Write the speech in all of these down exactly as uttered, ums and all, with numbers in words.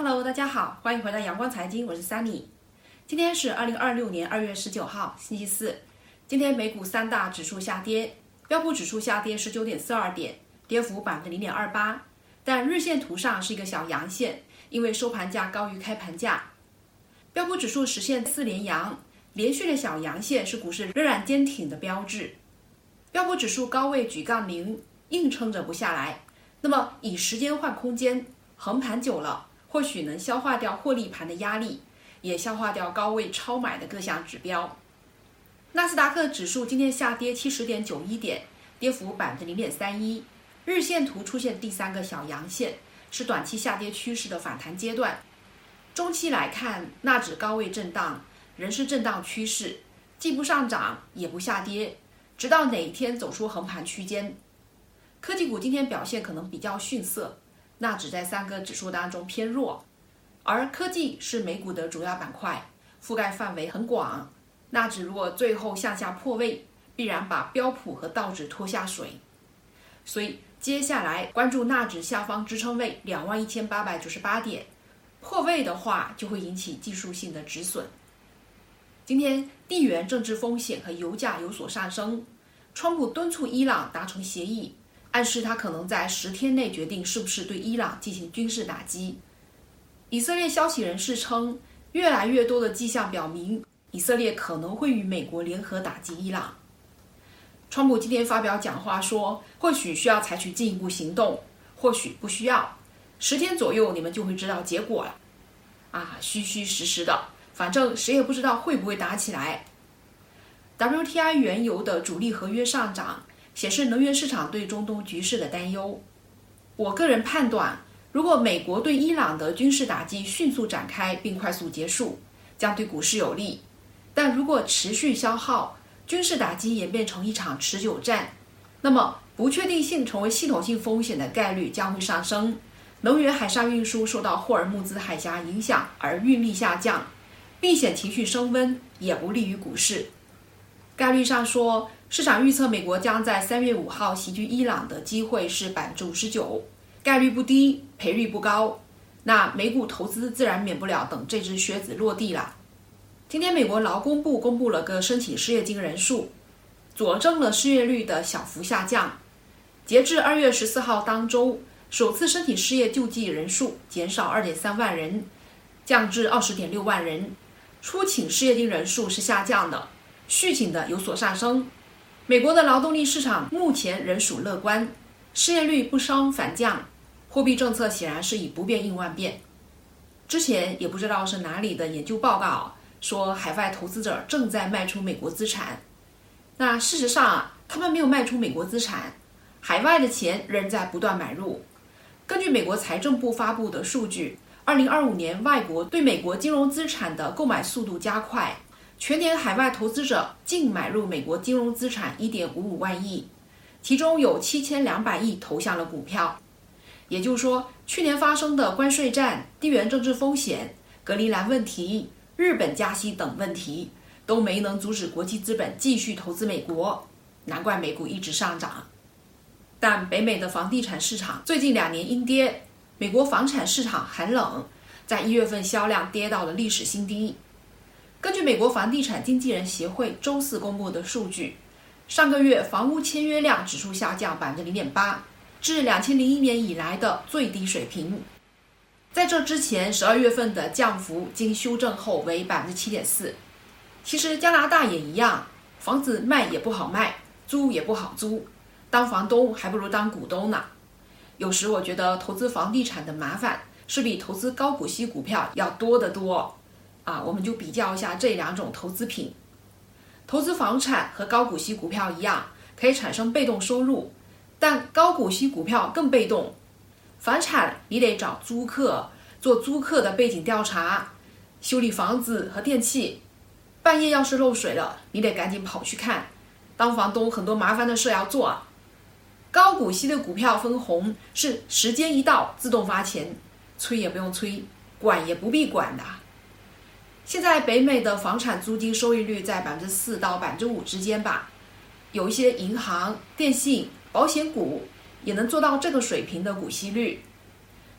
Hello， 大家好，欢迎回到阳光财经，我是 Sunny。今天是二零二六年二月十九号，星期四。今天美股三大指数下跌，标普指数下跌十九点四二点，跌幅百分之零点二八。但日线图上是一个小阳线，因为收盘价高于开盘价。标普指数实现四连阳，连续的小阳线是股市仍然坚挺的标志。标普指数高位举杠零，硬撑着不下来。那么以时间换空间，横盘久了，或许能消化掉获利盘的压力，也消化掉高位超买的各项指标。纳斯达克指数今天下跌七十点九一点，跌幅百分之零点三一。日线图出现第三个小阳线，是短期下跌趋势的反弹阶段。中期来看，纳指高位震荡，仍是震荡趋势，既不上涨也不下跌，直到哪一天走出横盘区间。科技股今天表现可能比较逊色，纳指在三个指数当中偏弱，而科技是美股的主要板块，覆盖范围很广。纳指如果最后向下破位，必然把标普和道指拖下水。所以接下来关注纳指下方支撑位两万一千八百九十八点，破位的话就会引起技术性的止损。今天地缘政治风险和油价有所上升，川普敦促伊朗达成协议，暗示他可能在十天内决定是不是对伊朗进行军事打击。以色列消息人士称，越来越多的迹象表明，以色列可能会与美国联合打击伊朗。川普今天发表讲话说，或许需要采取进一步行动，或许不需要，十天左右你们就会知道结果了。啊，虚虚实实的，反正谁也不知道会不会打起来。W T I 原油的主力合约上涨，显示能源市场对中东局势的担忧。我个人判断，如果美国对伊朗的军事打击迅速展开并快速结束，将对股市有利。但如果持续消耗，军事打击演变成一场持久战，那么不确定性成为系统性风险的概率将会上升。能源海上运输受到霍尔木兹海峡影响而运力下降，避险情绪升温，也不利于股市。概率上说，市场预测美国将在三月五号袭击伊朗的机会是百分之五十九，概率不低，赔率不高。那美股投资自然免不了等这只靴子落地了。今天美国劳工部公布了个申请失业金人数，佐证了失业率的小幅下降。截至二月十四号当周，首次申请失业救济人数减少二点三万人，降至二十点六万人。初请失业金人数是下降的，续请的有所上升。美国的劳动力市场目前仍属乐观，失业率不升反降，货币政策显然是以不变应万变。之前也不知道是哪里的研究报告说海外投资者正在卖出美国资产，那事实上啊，他们没有卖出美国资产，海外的钱仍在不断买入。根据美国财政部发布的数据，二零二五年外国对美国金融资产的购买速度加快，全年海外投资者净买入美国金融资产 一点五五万亿，其中有七千两百亿投向了股票。也就是说，去年发生的关税战、地缘政治风险、格陵兰问题、日本加息等问题都没能阻止国际资本继续投资美国，难怪美股一直上涨。但北美的房地产市场最近两年阴跌，美国房产市场寒冷，在一月份销量跌到了历史新低。根据美国房地产经纪人协会周四公布的数据，上个月房屋签约量指数下降百分之零点八，至两千零一年以来的最低水平。在这之前，十二月份的降幅经修正后为百分之七点四。其实加拿大也一样，房子卖也不好卖，租也不好租，当房东还不如当股东呢。有时我觉得投资房地产的麻烦是比投资高股息股票要多得多啊。我们就比较一下这两种投资品。投资房产和高股息股票一样，可以产生被动收入，但高股息股票更被动。房产你得找租客，做租客的背景调查，修理房子和电器，半夜要是漏水了，你得赶紧跑去看。当房东很多麻烦的事要做。高股息的股票分红是时间一到自动发钱，催也不用催，管也不必管的。现在北美的房产租金收益率在百分之四到百分之五之间吧，有一些银行、电信、保险股也能做到这个水平的股息率。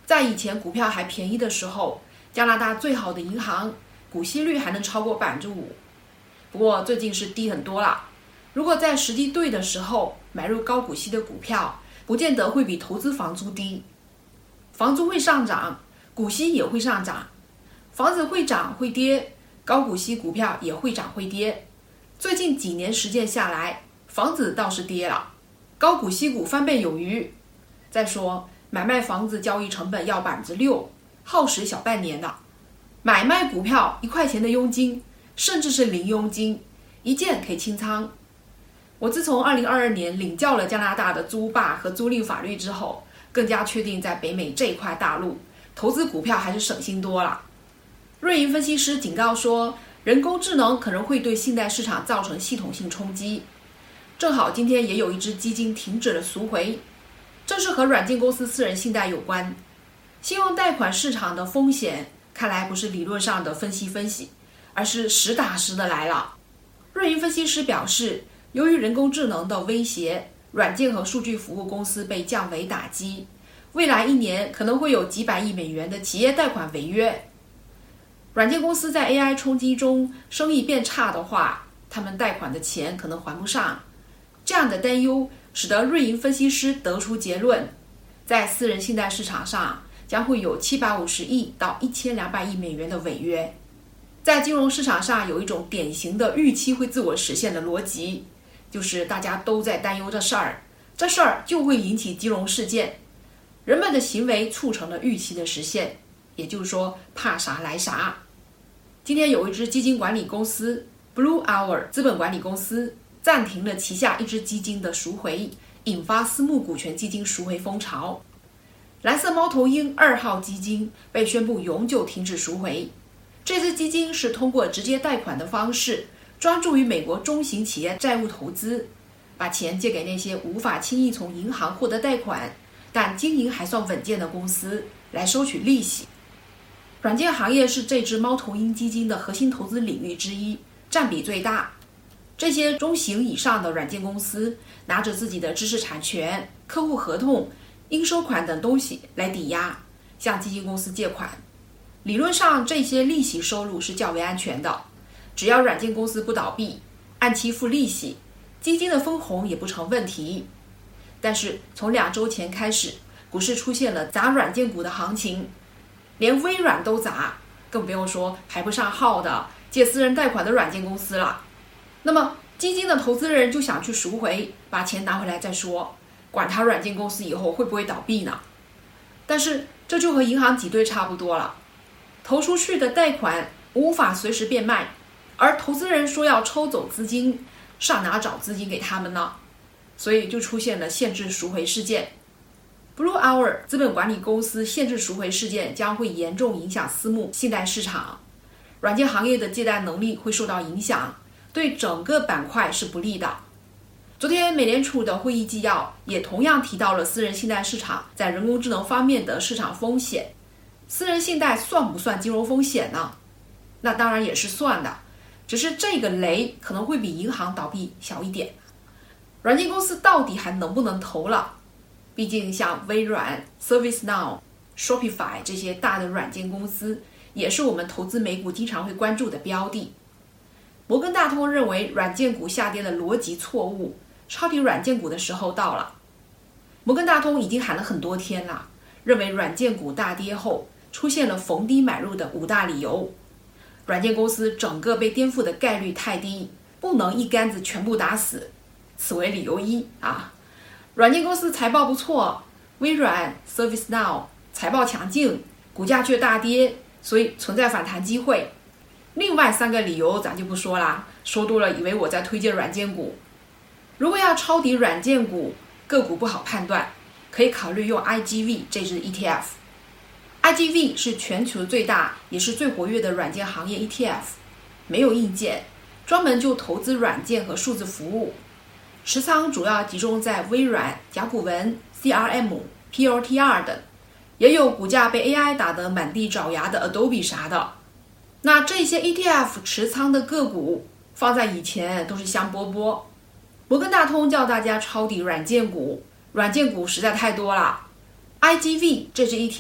在以前股票还便宜的时候，加拿大最好的银行股息率还能超过百分之五，不过最近是低很多了。如果在时机对的时候买入高股息的股票，不见得会比投资房租低。房租会上涨，股息也会上涨，房子会涨会跌，高股息股票也会涨会跌。最近几年实践下来，房子倒是跌了，高股息股翻倍有余。再说买卖房子交易成本要百分之六，耗时小半年的。买卖股票一块钱的佣金，甚至是零佣金，一键可以清仓。我自从二零二二年领教了加拿大的租霸和租赁法律之后，更加确定在北美这一块大陆投资股票还是省心多了。瑞银分析师警告说，人工智能可能会对信贷市场造成系统性冲击。正好今天也有一只基金停止了赎回，正是和软件公司私人信贷有关。信用贷款市场的风险看来不是理论上的分析分析，而是实打实的来了。瑞银分析师表示，由于人工智能的威胁，软件和数据服务公司被降维打击，未来一年可能会有几百亿美元的企业贷款违约。软件公司在 A I 冲击中生意变差的话，他们贷款的钱可能还不上。这样的担忧使得瑞银分析师得出结论，在私人信贷市场上将会有七百五十亿到一千两百亿美元的违约。在金融市场上有一种典型的预期会自我实现的逻辑，就是大家都在担忧这事儿，这事儿就会引起金融事件，人们的行为促成了预期的实现，也就是说怕啥来啥。今天有一只基金管理公司 Blue Hour 资本管理公司暂停了旗下一只基金的赎回，引发私募股权基金赎回风潮。蓝色猫头鹰二号基金被宣布永久停止赎回。这支基金是通过直接贷款的方式，专注于美国中型企业债务投资，把钱借给那些无法轻易从银行获得贷款，但经营还算稳健的公司，来收取利息。软件行业是这只猫头鹰基金的核心投资领域之一，占比最大。这些中型以上的软件公司拿着自己的知识产权、客户合同、应收款等东西来抵押，向基金公司借款。理论上，这些利息收入是较为安全的，只要软件公司不倒闭，按期付利息，基金的分红也不成问题。但是从两周前开始，股市出现了砸软件股的行情，连微软都砸，更不用说排不上号的借私人贷款的软件公司了。那么基金的投资人就想去赎回，把钱拿回来再说，管他软件公司以后会不会倒闭呢？但是这就和银行挤兑差不多了，投出去的贷款无法随时变卖，而投资人说要抽走资金，上哪找资金给他们呢？所以就出现了限制赎回事件。Blue Hour 资本管理公司限制赎回事件将会严重影响私募信贷市场，软件行业的借贷能力会受到影响，对整个板块是不利的。昨天美联储的会议纪要也同样提到了私人信贷市场在人工智能方面的市场风险。私人信贷算不算金融风险呢？那当然也是算的，只是这个雷可能会比银行倒闭小一点。软件公司到底还能不能投了？毕竟像微软、ServiceNow、Shopify 这些大的软件公司也是我们投资美股经常会关注的标的。摩根大通认为软件股下跌的逻辑错误，抄底软件股的时候到了。摩根大通已经喊了很多天了，认为软件股大跌后出现了逢低买入的五大理由。软件公司整个被颠覆的概率太低，不能一竿子全部打死，此为理由一啊。软件公司财报不错，微软、ServiceNow 财报强劲，股价却大跌，所以存在反弹机会。另外三个理由咱就不说啦，说多了以为我在推荐软件股。如果要抄底软件股，个股不好判断，可以考虑用 I G V 这支 E T F。I G V 是全球最大也是最活跃的软件行业 E T F， 没有硬件，专门就投资软件和数字服务，持仓主要集中在微软、甲骨文、C R M、P L T R 等，也有股价被 A I 打得满地找牙的 Adobe 啥的。那这些 E T F 持仓的个股放在以前都是香饽饽。摩根大通叫大家抄底软件股，软件股实在太多了。I G V 这支 E T F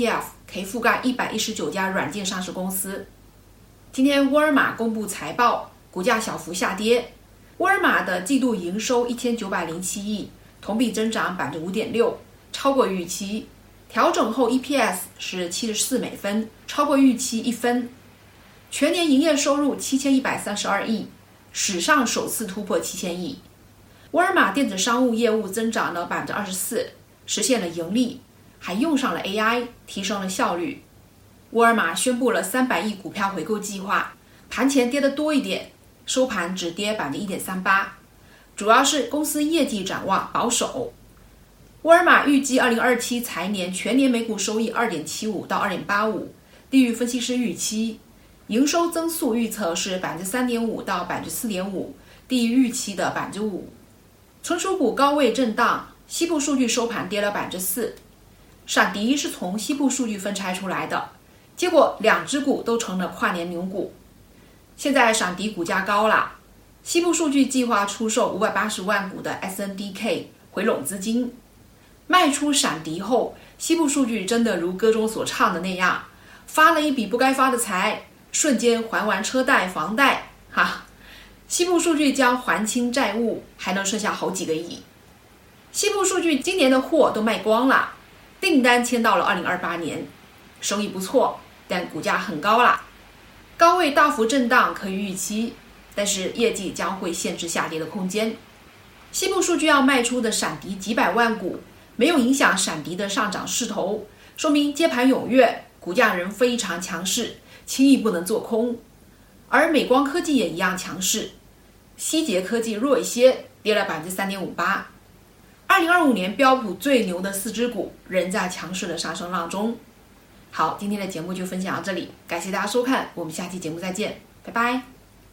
可以覆盖一百一十九家软件上市公司。今天沃尔玛公布财报，股价小幅下跌。沃尔玛的季度营收一千九百零七亿，同比增长 百分之五点六， 超过预期。调整后 E P S 是七十四美分，超过预期一分。全年营业收入七千一百三十二亿，史上首次突破七千亿。沃尔玛电子商务业务增长了 百分之二十四， 实现了盈利，还用上了 A I， 提升了效率。沃尔玛宣布了三百亿股票回购计划，盘前跌得多一点，收盘只跌 百分之一点三八， 主要是公司业绩展望保守。沃尔玛预计二零二七财年全年每股收益 二点七五到二点八五， 低于分析师预期。营收增速预测是 百分之三点五到 百分之四点五， 低于预期的 百分之五。 存储股高位震荡，西部数据收盘跌了 百分之四。 闪迪是从西部数据分拆出来的，结果两只股都成了跨年牛股。现在闪迪股价高了，西部数据计划出售五百八十万股的 S N D K 回笼资金。卖出闪迪后，西部数据真的如歌中所唱的那样，发了一笔不该发的财，瞬间还完车贷房贷，哈，西部数据将还清债务，还能剩下好几个亿。西部数据今年的货都卖光了，订单签到了二零二八年，生意不错，但股价很高了，高位大幅震荡可以预期，但是业绩将会限制下跌的空间。西部数据要卖出的闪迪几百万股，没有影响闪迪的上涨势头，说明接盘踊跃，股价仍非常强势，轻易不能做空。而美光科技也一样强势，希捷科技弱一些，跌了 百分之三点五八。 二零二五年标普最牛的四只股仍在强势的上升浪中。好，今天的节目就分享到这里，感谢大家收看，我们下期节目再见，拜拜。